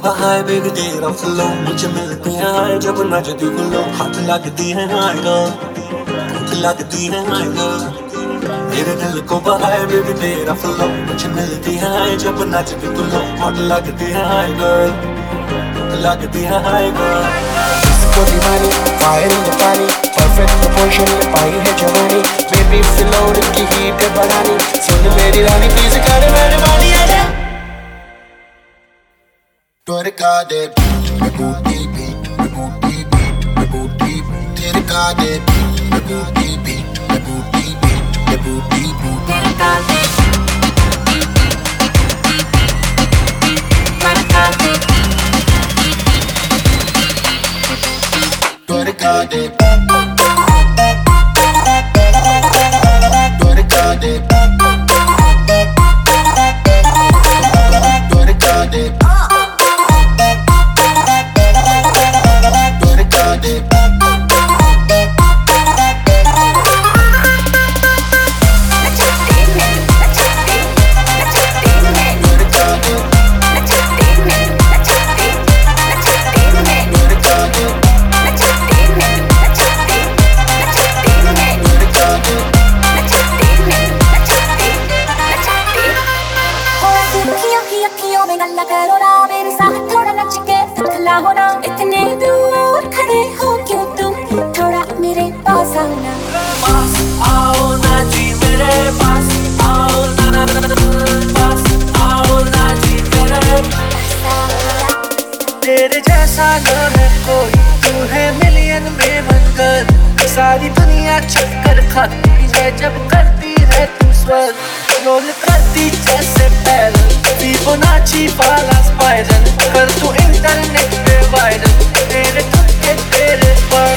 बहाए बेबी तेरा फ्लो मुझे मिलते हैं जब नजदी गुलो हाथ लगती है हाय गर्ल भूख लगती है हाय गर्ल मेरे दिल को बहाए बेबी तेरा फ्लो मुझे मिलती है जब नजदी गुलो हाथ लगती है हाय गर्ल भूख लगती है हाय गर्ल इसको दीवानी fire in the pani perfect proportion में पाई है जवानी बेबी फ्लोर की हीट बढ़ानी सुन मेरी रानी प्लीज कर मेहरबानी आजा Torca de booty beat, booty beat, booty beat. Torca de booty beat, booty beat, booty beat. Torca de Torca de इतने दूर खड़े हो क्यों तुम थोड़ा मेरे पास आओ ना जी मेरे पास आओ ना पास आओ ना जी मेरे तेरे जैसा न है कोई तू है मिलियन में बनकर सारी दुनिया चक्कर खाती है जब करती है तू स्वर्ग रोल करती जैसे पैरल फिबोनाची वाला स्पाइरल कर तू इंटरनेट पे वायरल तेरे ठुमके तेरे पर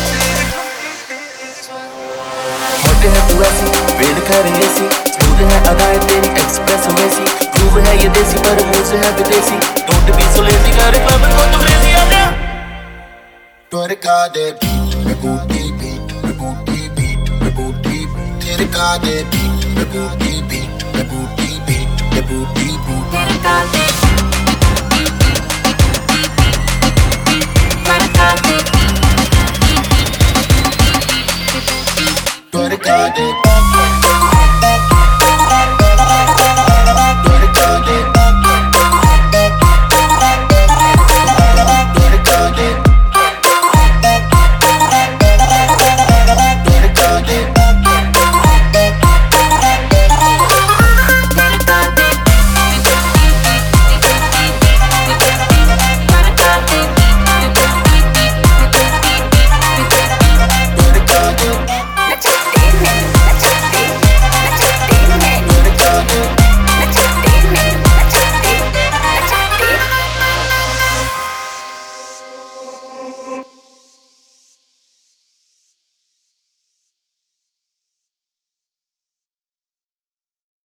होते है तू ऐसी वेद करे ऐसी स्मूथ है अदाएं तेरी एक्सप्रेस वैसी प्रूव है ये देसी पर मुंह से है विदेशी डोंट बी सो लेजी कर क्लब को तू क्रेजी आ जा Torca de booty beat, booty beat, booty beat. Torca de booty beat, booty beat, booty beat. Torca de